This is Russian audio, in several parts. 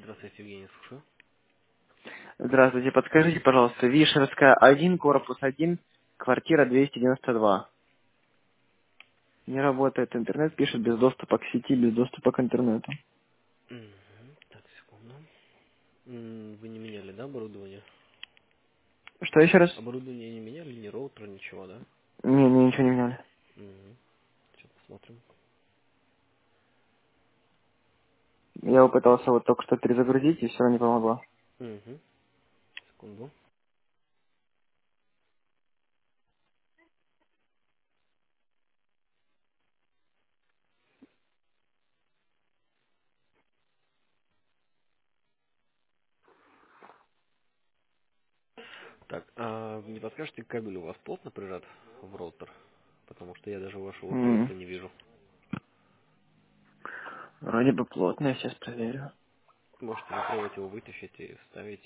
Здравствуйте, Евгений, слушаю. Здравствуйте, подскажите, пожалуйста, Вишерская 1, корпус 1, квартира 292. Не работает интернет, пишет без доступа к сети, без доступа к интернету. Мгм. Так, секунду. Вы не меняли, да, оборудование? Что еще раз? Оборудование не меняли, ни роутер, ничего, да? Не, ничего не меняли. Угу. Сейчас посмотрим. Я попытался вот только что перезагрузить, и все не помогло. Угу. Секунду. Так, а не подскажете, кабель у вас плотно прижат в роутер? Потому что я даже вашего М, устройства не вижу. Вроде бы плотно, я сейчас проверю. Можете попробовать его вытащить и вставить,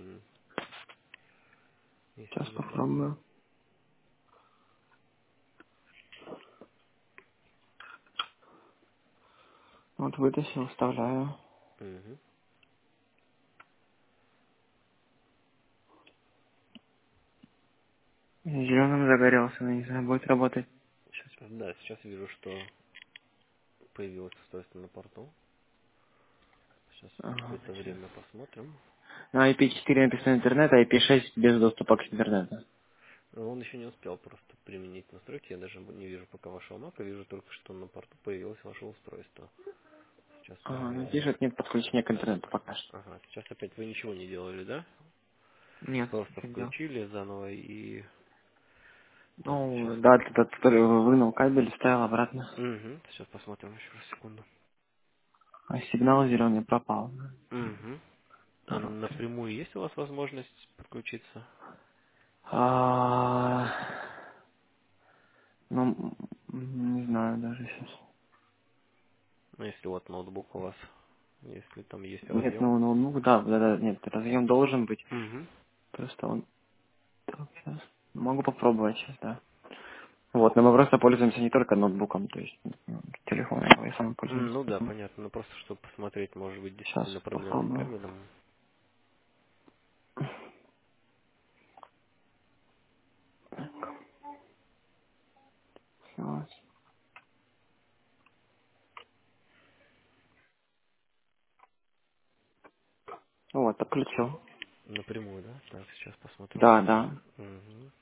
если Сейчас видно. попробую. Вот вытащил, вставляю. Угу. Зеленым загорелся, но не знаю, будет работать. Сейчас. Да, сейчас вижу, что появилось устройство на порту. Сейчас Ага, какое-то сейчас. время посмотрим. На IP4 написано интернет, а IP6 без доступа к интернету. Но он еще не успел просто применить настройки. Я даже не вижу пока вашего мака. Вижу только, что на порту появилось ваше устройство. Сейчас Ага, ну проверим. пишет нет подключения к интернету пока что. Ага, сейчас опять вы ничего не делали, да? Нет, Просто не делал. включили заново и... Так, сейчас... Ну, да, этот вынул кабель, вставил обратно. Угу, сейчас посмотрим еще раз, секунду. А сигнал зеленый пропал. Угу. А На роутере. напрямую есть у вас возможность подключиться? А, ну, не знаю даже сейчас. Ну, если вот ноутбук у вас, если там есть Нет, разъем. ну, да, нет, разъем должен быть. Угу. Просто он... Так, сейчас. Могу попробовать сейчас, да. Вот, но мы просто пользуемся не только ноутбуком, то есть телефоном, и сам пользуемся. Ну да, Поэтому понятно. Ну просто, чтобы посмотреть, может быть, сейчас действительно проблема с попробую. кабелем. Сейчас. Вот, подключил. Напрямую, да? Так, сейчас посмотрим. Да, да. Угу.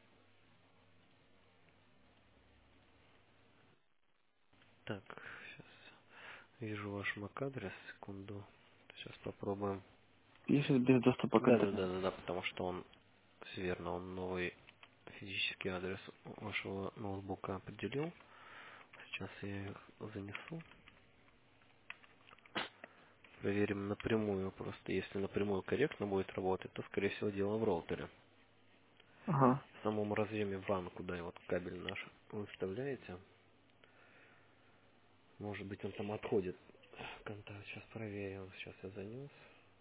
Так, сейчас вижу ваш MAC-адрес, секунду. Сейчас попробуем. Пишет без доступа к интернету. Да, потому что он, верно, он новый физический адрес вашего ноутбука определил. Сейчас я их занесу. Проверим напрямую. Просто если напрямую корректно будет работать, то, скорее всего, дело в роутере. Ага. В самом разъеме WAN, куда и вот кабель наш вы вставляете, может быть, он там отходит в контакт. Сейчас проверим. Сейчас я занес.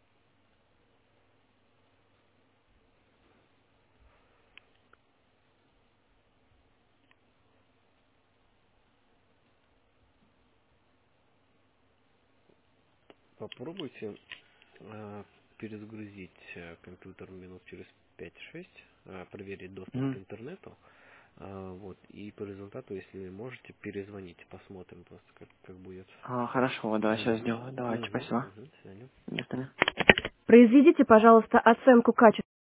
Попробуйте перезагрузить компьютер минут через 5-6, проверить доступ к Мгм. интернету. Вот, и по результату, если можете, перезвоните, посмотрим просто, как будет. Хорошо, да, сейчас Угу, сделаю. Давайте, угу, спасибо. угу, до свидания. До свидания. Произведите, пожалуйста, оценку качества.